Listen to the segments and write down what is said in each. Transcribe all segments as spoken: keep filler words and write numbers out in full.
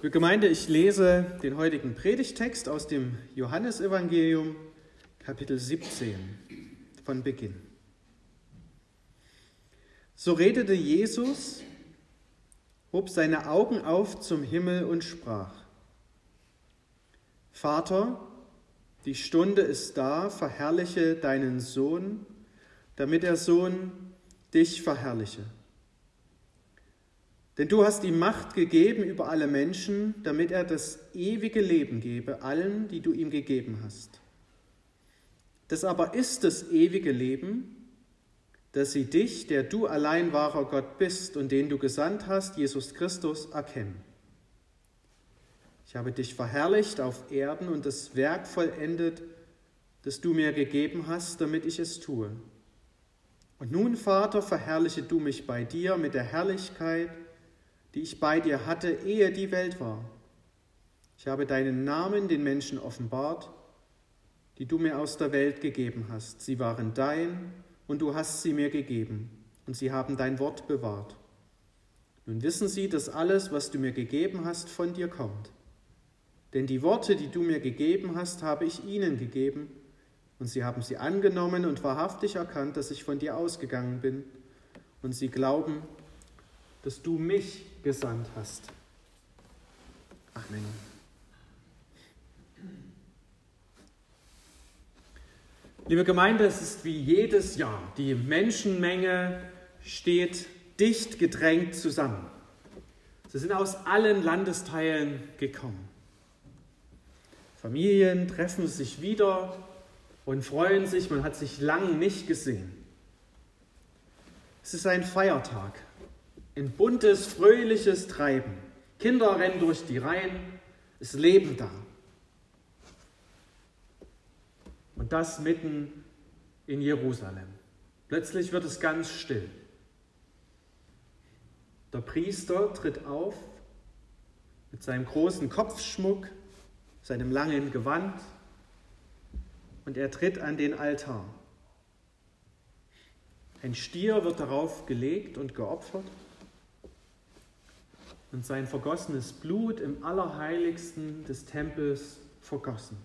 Liebe Gemeinde, ich lese den heutigen Predigttext aus dem Johannesevangelium, Kapitel siebzehn, von Beginn. So redete Jesus, hob seine Augen auf zum Himmel und sprach: Vater, die Stunde ist da, verherrliche deinen Sohn, damit der Sohn dich verherrliche. Denn du hast ihm Macht gegeben über alle Menschen, damit er das ewige Leben gebe, allen, die du ihm gegeben hast. Das aber ist das ewige Leben, dass sie dich, der du allein wahrer Gott bist und den du gesandt hast, Jesus Christus, erkennen. Ich habe dich verherrlicht auf Erden und das Werk vollendet, das du mir gegeben hast, damit ich es tue. Und nun, Vater, verherrliche du mich bei dir mit der Herrlichkeit, die ich bei dir hatte, ehe die Welt war. Ich habe deinen Namen den Menschen offenbart, die du mir aus der Welt gegeben hast. Sie waren dein und du hast sie mir gegeben und sie haben dein Wort bewahrt. Nun wissen sie, dass alles, was du mir gegeben hast, von dir kommt. Denn die Worte, die du mir gegeben hast, habe ich ihnen gegeben und sie haben sie angenommen und wahrhaftig erkannt, dass ich von dir ausgegangen bin und sie glauben, dass du mich gesandt hast. Amen. Liebe Gemeinde, es ist wie jedes Jahr. Die Menschenmenge steht dicht gedrängt zusammen. Sie sind aus allen Landesteilen gekommen. Familien treffen sich wieder und freuen sich, man hat sich lang nicht gesehen. Es ist ein Feiertag. Ein buntes, fröhliches Treiben. Kinder rennen durch die Reihen, es Leben da. Und das mitten in Jerusalem. Plötzlich wird es ganz still. Der Priester tritt auf mit seinem großen Kopfschmuck, seinem langen Gewand und er tritt an den Altar. Ein Stier wird darauf gelegt und geopfert. Und sein vergossenes Blut im Allerheiligsten des Tempels vergossen.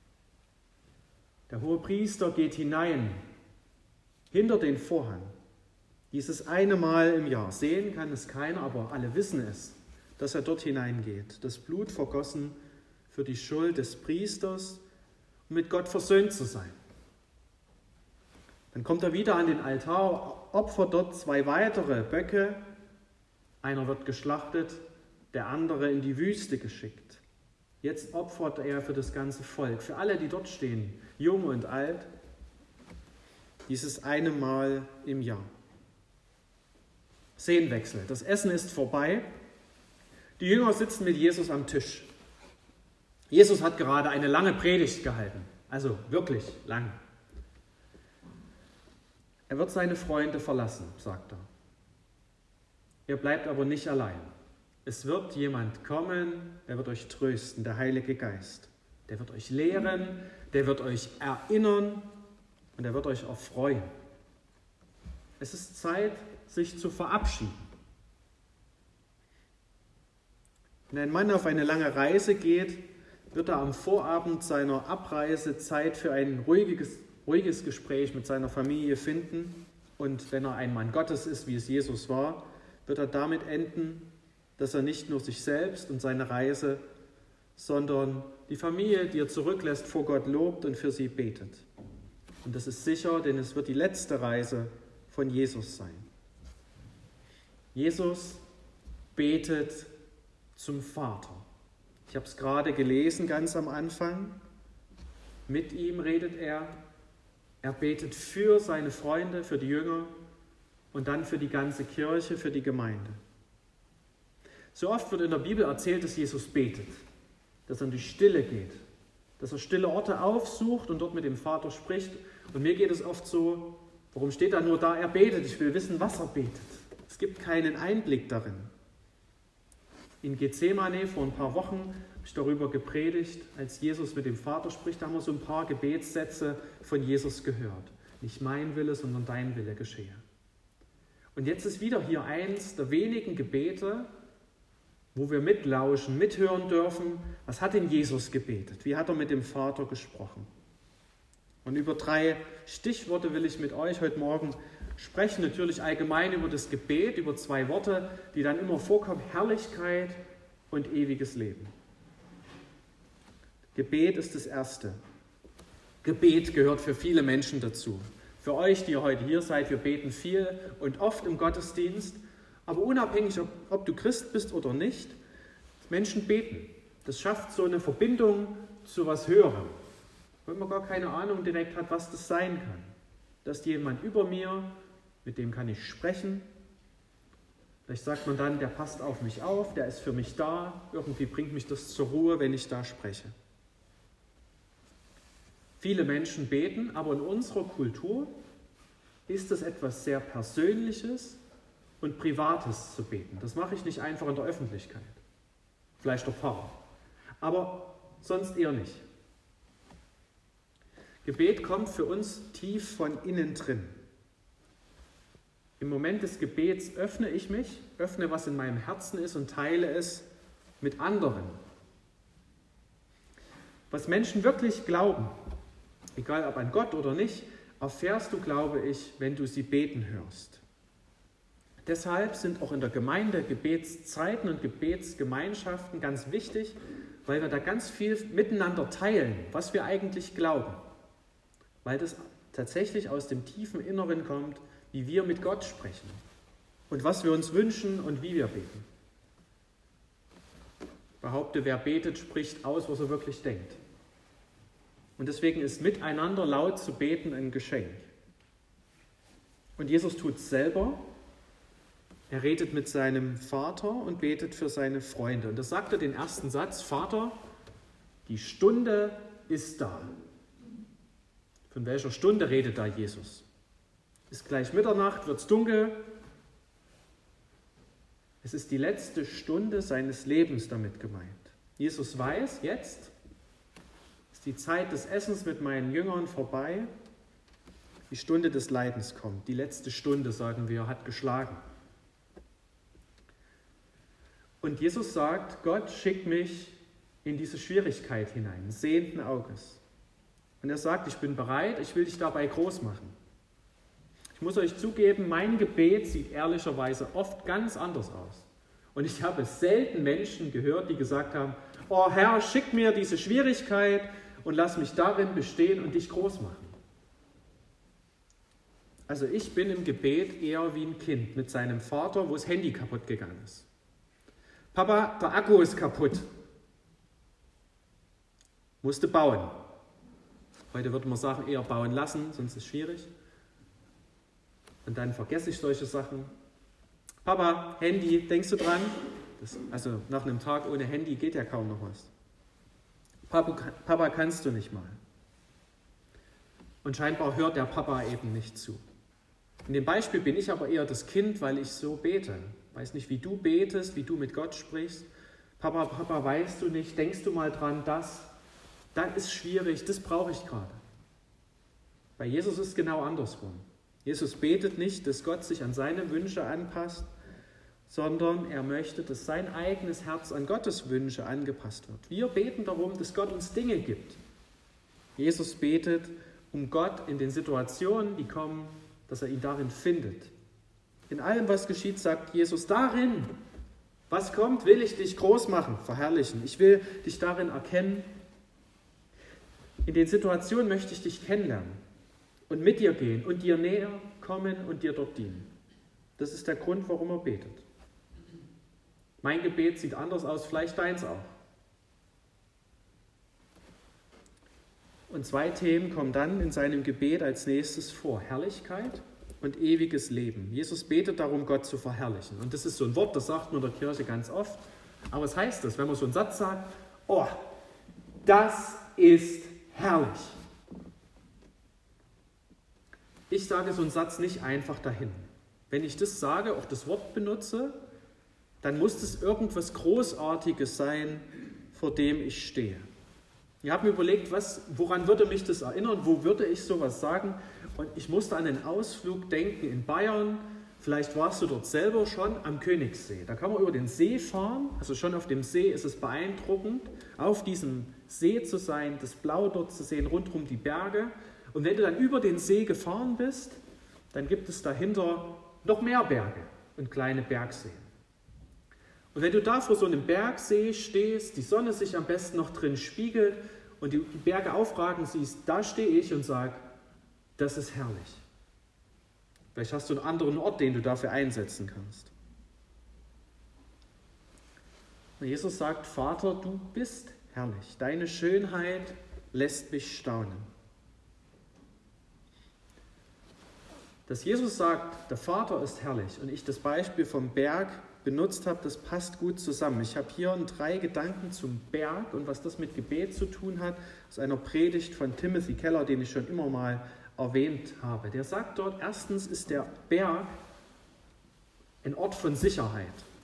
Der Hohepriester geht hinein, hinter den Vorhang. Dieses eine Mal im Jahr. Sehen kann es keiner, aber alle wissen es, dass er dort hineingeht. Das Blut vergossen für die Schuld des Priesters, um mit Gott versöhnt zu sein. Dann kommt er wieder an den Altar, opfert dort zwei weitere Böcke. Einer wird geschlachtet, der andere in die Wüste geschickt. Jetzt opfert er für das ganze Volk, für alle, die dort stehen, jung und alt, dieses eine Mal im Jahr. Szenenwechsel. Das Essen ist vorbei. Die Jünger sitzen mit Jesus am Tisch. Jesus hat gerade eine lange Predigt gehalten, also wirklich lang. Er wird seine Freunde verlassen, sagt er. Ihr bleibt aber nicht allein. Es wird jemand kommen, der wird euch trösten, der Heilige Geist. Der wird euch lehren, der wird euch erinnern und der wird euch erfreuen. Es ist Zeit, sich zu verabschieden. Wenn ein Mann auf eine lange Reise geht, wird er am Vorabend seiner Abreise Zeit für ein ruhiges, ruhiges Gespräch mit seiner Familie finden. Und wenn er ein Mann Gottes ist, wie es Jesus war, wird er damit enden, dass er nicht nur sich selbst und seine Reise, sondern die Familie, die er zurücklässt, vor Gott lobt und für sie betet. Und das ist sicher, denn es wird die letzte Reise von Jesus sein. Jesus betet zum Vater. Ich habe es gerade gelesen, ganz am Anfang. Mit ihm redet er. Er betet für seine Freunde, für die Jünger, und dann für die ganze Kirche, für die Gemeinde. So oft wird in der Bibel erzählt, dass Jesus betet, dass er in die Stille geht, dass er stille Orte aufsucht und dort mit dem Vater spricht. Und mir geht es oft so, warum steht er nur da, er betet? Ich will wissen, was er betet. Es gibt keinen Einblick darin. In Gethsemane vor ein paar Wochen habe ich darüber gepredigt, als Jesus mit dem Vater spricht, da haben wir so ein paar Gebetssätze von Jesus gehört. Nicht mein Wille, sondern dein Wille geschehe. Und jetzt ist wieder hier eins der wenigen Gebete, wo wir mitlauschen, mithören dürfen, was hat denn Jesus gebetet? Wie hat er mit dem Vater gesprochen? Und über drei Stichworte will ich mit euch heute Morgen sprechen. Natürlich allgemein über das Gebet, über zwei Worte, die dann immer vorkommen: Herrlichkeit und ewiges Leben. Gebet ist das Erste. Gebet gehört für viele Menschen dazu. Für euch, die ihr heute hier seid, wir beten viel und oft im Gottesdienst. Aber unabhängig, ob, ob du Christ bist oder nicht, Menschen beten. Das schafft so eine Verbindung zu was Höherem. Wenn man gar keine Ahnung direkt hat, was das sein kann. Da ist jemand über mir, mit dem kann ich sprechen. Vielleicht sagt man dann, der passt auf mich auf, der ist für mich da. Irgendwie bringt mich das zur Ruhe, wenn ich da spreche. Viele Menschen beten, aber in unserer Kultur ist es etwas sehr Persönliches und Privates zu beten. Das mache ich nicht einfach in der Öffentlichkeit. Vielleicht der Pfarrer. Aber sonst eher nicht. Gebet kommt für uns tief von innen drin. Im Moment des Gebets öffne ich mich, öffne, was in meinem Herzen ist und teile es mit anderen. Was Menschen wirklich glauben, egal ob an Gott oder nicht, erfährst du, glaube ich, wenn du sie beten hörst. Deshalb sind auch in der Gemeinde Gebetszeiten und Gebetsgemeinschaften ganz wichtig, weil wir da ganz viel miteinander teilen, was wir eigentlich glauben. Weil das tatsächlich aus dem tiefen Inneren kommt, wie wir mit Gott sprechen und was wir uns wünschen und wie wir beten. Ich behaupte, wer betet, spricht aus, was er wirklich denkt. Und deswegen ist miteinander laut zu beten ein Geschenk. Und Jesus tut es selber. Er redet mit seinem Vater und betet für seine Freunde. Und das sagt er den ersten Satz: Vater, die Stunde ist da. Von welcher Stunde redet da Jesus? Ist gleich Mitternacht, wird es dunkel. Es ist die letzte Stunde seines Lebens damit gemeint. Jesus weiß, jetzt ist die Zeit des Essens mit meinen Jüngern vorbei. Die Stunde des Leidens kommt. Die letzte Stunde, sagen wir, hat geschlagen. Und Jesus sagt, Gott schickt mich in diese Schwierigkeit hinein, sehenden Auges. Und er sagt, ich bin bereit, ich will dich dabei groß machen. Ich muss euch zugeben, mein Gebet sieht ehrlicherweise oft ganz anders aus. Und ich habe selten Menschen gehört, die gesagt haben, oh Herr, schick mir diese Schwierigkeit und lass mich darin bestehen und dich groß machen. Also ich bin im Gebet eher wie ein Kind mit seinem Vater, wo das Handy kaputt gegangen ist. Papa, der Akku ist kaputt. Musste bauen. Heute würde man sagen, eher bauen lassen, sonst ist es schwierig. Und dann vergesse ich solche Sachen. Papa, Handy, denkst du dran? Das, also nach einem Tag ohne Handy geht ja kaum noch was. Papa, Papa, kannst du nicht mal. Und scheinbar hört der Papa eben nicht zu. In dem Beispiel bin ich aber eher das Kind, weil ich so bete. Ich weiß nicht, wie du betest, wie du mit Gott sprichst. Papa, Papa, weißt du nicht, denkst du mal dran, das, das ist schwierig, das brauche ich gerade. Bei Jesus ist es genau andersrum. Jesus betet nicht, dass Gott sich an seine Wünsche anpasst, sondern er möchte, dass sein eigenes Herz an Gottes Wünsche angepasst wird. Wir beten darum, dass Gott uns Dinge gibt. Jesus betet um Gott in den Situationen, die kommen, dass er ihn darin findet. In allem, was geschieht, sagt Jesus, darin, was kommt, will ich dich groß machen, verherrlichen. Ich will dich darin erkennen. In den Situationen möchte ich dich kennenlernen und mit dir gehen und dir näher kommen und dir dort dienen. Das ist der Grund, warum er betet. Mein Gebet sieht anders aus, vielleicht deins auch. Und zwei Themen kommen dann in seinem Gebet als nächstes vor: Herrlichkeit und ewiges Leben. Jesus betet darum, Gott zu verherrlichen. Und das ist so ein Wort, das sagt man in der Kirche ganz oft. Aber was heißt das, wenn man so einen Satz sagt? Oh, das ist herrlich. Ich sage so einen Satz nicht einfach dahin. Wenn ich das sage, auch das Wort benutze, dann muss das irgendwas Großartiges sein, vor dem ich stehe. Ich habe mir überlegt, was, woran würde mich das erinnern, wo würde ich sowas sagen? Und ich musste an einen Ausflug denken in Bayern, Vielleicht warst du dort selber schon am Königssee. Da kann man über den See fahren, also schon auf dem See ist es beeindruckend, auf diesem See zu sein, das Blau dort zu sehen, rundherum die Berge. Und wenn du dann über den See gefahren bist, dann gibt es dahinter noch mehr Berge und kleine Bergseen. Und wenn du da vor so einem Bergsee stehst, die Sonne sich am besten noch drin spiegelt und die Berge aufragen siehst, da stehe ich und sage, das ist herrlich. Vielleicht hast du einen anderen Ort, den du dafür einsetzen kannst. Und Jesus sagt, Vater, du bist herrlich. Deine Schönheit lässt mich staunen. Dass Jesus sagt, der Vater ist herrlich und ich das Beispiel vom Berg benutzt habe, das passt gut zusammen. Ich habe hier drei Gedanken zum Berg und was das mit Gebet zu tun hat, aus einer Predigt von Timothy Keller, den ich schon immer mal erwähnt habe. Der sagt dort, erstens ist der Berg ein Ort von Sicherheit.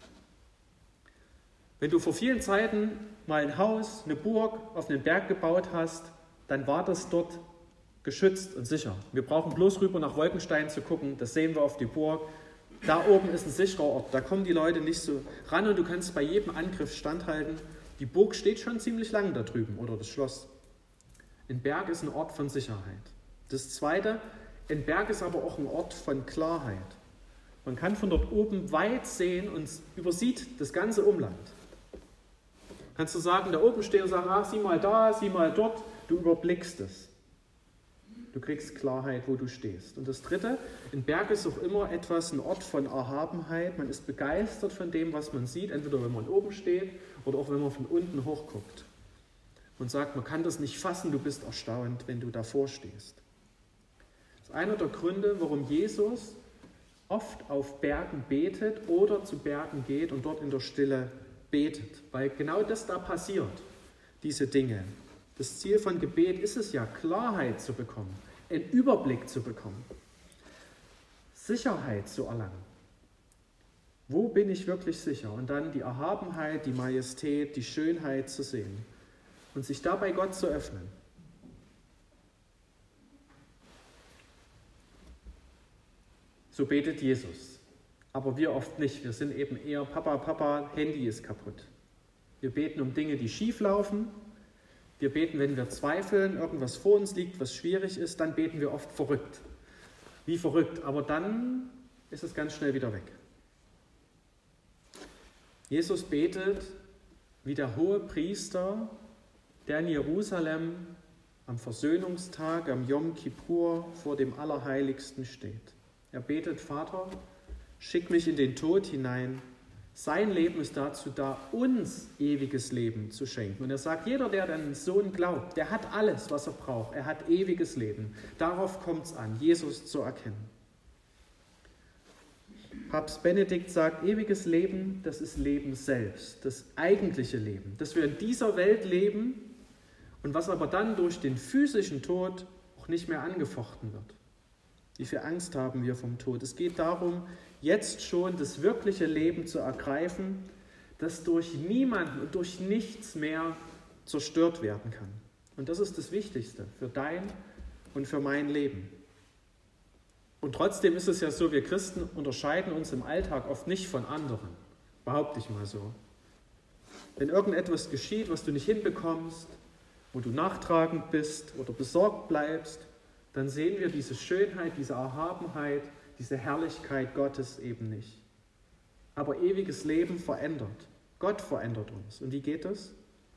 Wenn du vor vielen Zeiten mal ein Haus, eine Burg auf einen Berg gebaut hast, dann war das dort geschützt und sicher. Wir brauchen bloß rüber nach Wolkenstein zu gucken, das sehen wir auf die Burg. Da oben ist ein sicherer Ort, da kommen die Leute nicht so ran und du kannst bei jedem Angriff standhalten. Die Burg steht schon ziemlich lange da drüben oder das Schloss. Ein Berg ist ein Ort von Sicherheit. Das Zweite, ein Berg ist aber auch ein Ort von Klarheit. Man kann von dort oben weit sehen und übersieht das ganze Umland. Kannst du sagen, da oben stehen und sagen, ah, sieh mal da, sieh mal dort, du überblickst es. Du kriegst Klarheit, wo du stehst. Und das Dritte, ein Berg ist auch immer etwas, ein Ort von Erhabenheit. Man ist begeistert von dem, was man sieht, entweder wenn man oben steht oder auch wenn man von unten hochguckt. Und sagt, man kann das nicht fassen, du bist erstaunt, wenn du davor stehst. Das ist einer der Gründe, warum Jesus oft auf Bergen betet oder zu Bergen geht und dort in der Stille betet. Weil genau das da passiert, diese Dinge. Das Ziel von Gebet ist es ja, Klarheit zu bekommen, einen Überblick zu bekommen, Sicherheit zu erlangen. Wo bin ich wirklich sicher? Und dann die Erhabenheit, die Majestät, die Schönheit zu sehen und sich dabei Gott zu öffnen. So betet Jesus. Aber wir oft nicht. Wir sind eben eher Papa, Papa, Handy ist kaputt. Wir beten um Dinge, die schief laufen. Wir beten, wenn wir zweifeln, irgendwas vor uns liegt, was schwierig ist, dann beten wir oft verrückt. Wie verrückt, aber dann ist es ganz schnell wieder weg. Jesus betet wie der hohe Priester, der in Jerusalem am Versöhnungstag, am Yom Kippur vor dem Allerheiligsten steht. Er betet, Vater, schick mich in den Tod hinein. Sein Leben ist dazu da, uns ewiges Leben zu schenken. Und er sagt, jeder, der an den Sohn glaubt, der hat alles, was er braucht. Er hat ewiges Leben. Darauf kommt es an, Jesus zu erkennen. Papst Benedikt sagt, ewiges Leben, das ist Leben selbst, das eigentliche Leben, dass wir in dieser Welt leben und was aber dann durch den physischen Tod auch nicht mehr angefochten wird. Wie viel Angst haben wir vom Tod? Es geht darum, jetzt schon das wirkliche Leben zu ergreifen, das durch niemanden und durch nichts mehr zerstört werden kann. Und das ist das Wichtigste für dein und für mein Leben. Und trotzdem ist es ja so, wir Christen unterscheiden uns im Alltag oft nicht von anderen. Behaupte ich mal so. Wenn irgendetwas geschieht, was du nicht hinbekommst, wo du nachtragend bist oder besorgt bleibst, dann sehen wir diese Schönheit, diese Erhabenheit, diese Herrlichkeit Gottes eben nicht. Aber ewiges Leben verändert. Gott verändert uns. Und wie geht das?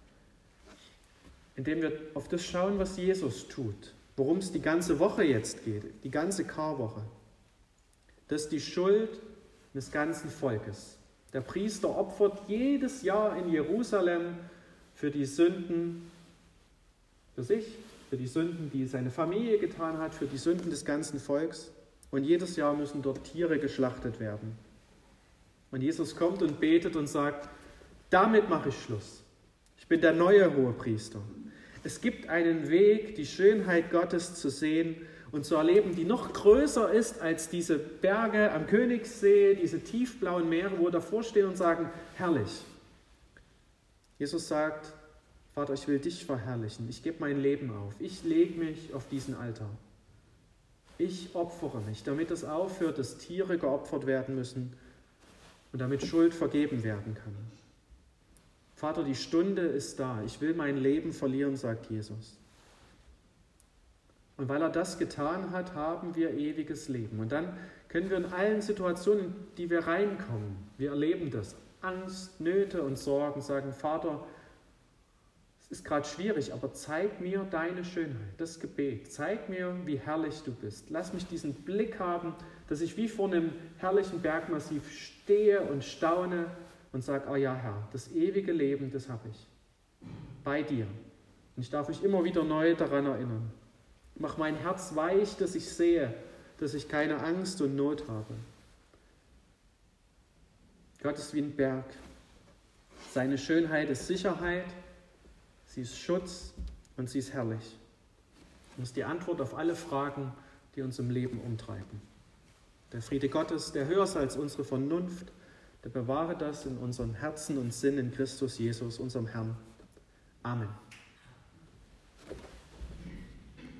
Indem wir auf das schauen, was Jesus tut. Worum es die ganze Woche jetzt geht, die ganze Karwoche. Das ist die Schuld des ganzen Volkes. Der Priester opfert jedes Jahr in Jerusalem für die Sünden, für sich, für die Sünden, die seine Familie getan hat, für die Sünden des ganzen Volks. Und jedes Jahr müssen dort Tiere geschlachtet werden. Und Jesus kommt und betet und sagt, damit mache ich Schluss. Ich bin der neue Hohepriester. Es gibt einen Weg, die Schönheit Gottes zu sehen und zu erleben, die noch größer ist als diese Berge am Königssee, diese tiefblauen Meere, wo wir davor stehen und sagen, herrlich. Jesus sagt, Vater, ich will dich verherrlichen. Ich gebe mein Leben auf. Ich lege mich auf diesen Altar. Ich opfere mich, damit es aufhört, dass Tiere geopfert werden müssen und damit Schuld vergeben werden kann. Vater, die Stunde ist da. Ich will mein Leben verlieren, sagt Jesus. Und weil er das getan hat, haben wir ewiges Leben. Und dann können wir in allen Situationen, in die wir reinkommen, wir erleben das, Angst, Nöte und Sorgen, sagen, Vater, es ist gerade schwierig, aber zeig mir deine Schönheit, das Gebet. Zeig mir, wie herrlich du bist. Lass mich diesen Blick haben, dass ich wie vor einem herrlichen Bergmassiv stehe und staune und sage, oh ja Herr, das ewige Leben, das habe ich. Bei dir. Und ich darf mich immer wieder neu daran erinnern. Mach mein Herz weich, dass ich sehe, dass ich keine Angst und Not habe. Gott ist wie ein Berg. Seine Schönheit ist Sicherheit, sie ist Schutz und sie ist herrlich. Das ist die Antwort auf alle Fragen, die uns im Leben umtreiben. Der Friede Gottes, der höher ist als unsere Vernunft, der bewahre das in unseren Herzen und Sinn in Christus Jesus, unserem Herrn. Amen.